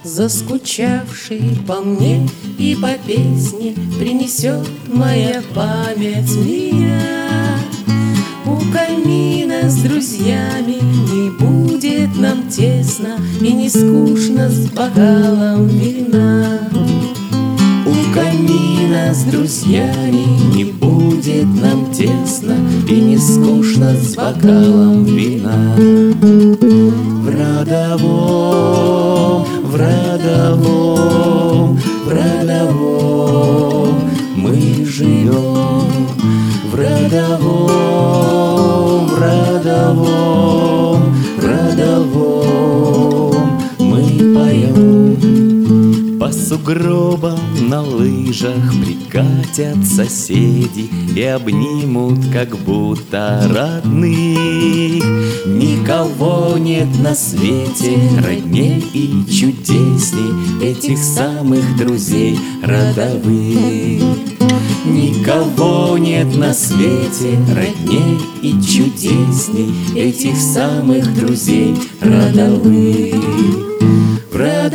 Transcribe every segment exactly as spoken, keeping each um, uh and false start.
Заскучавший по мне и по песне принесет моя память меня. У камина с друзьями не будет нам тесно и не скучно с бокалом вина. У камина с друзьями не будет нам тесно и не скучно с бокалом вина. В родовом, в родовом, в родовом мы живем. В родовом, в родовом, в родовом мы поем. По сугробам на лыжах прикатят соседи и обнимут, как будто родных. Никого нет на свете родней и чудесней этих самых друзей родовых. Никого нет на свете родней и чудесней этих самых друзей родовых. В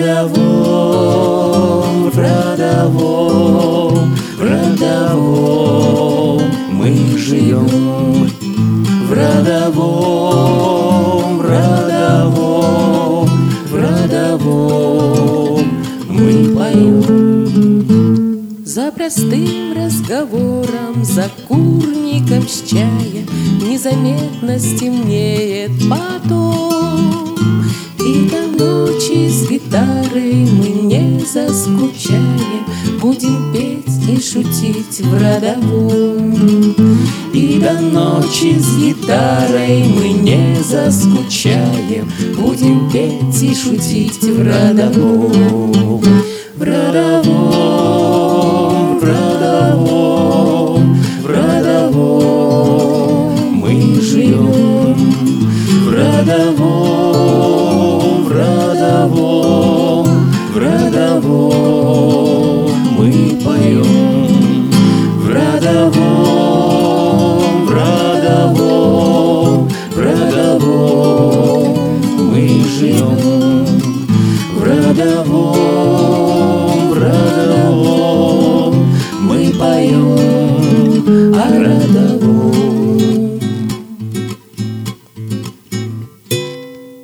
родовом, в родовом, в родовом мы живем. В родовом, в родовом, в родовом мы поем. За простым разговором, за курником с чая незаметно стемнеет потом. И до ночи с гитарой мы не заскучаем, будем петь и шутить в родовом. И до ночи с гитарой мы не заскучаем, будем петь и шутить в родовом. В родовом, в родовом, в родовом мы живем. В родовом, в родовом, в родовом мы поем. В родовом, в родовом, в родовом мы живем. В родовом.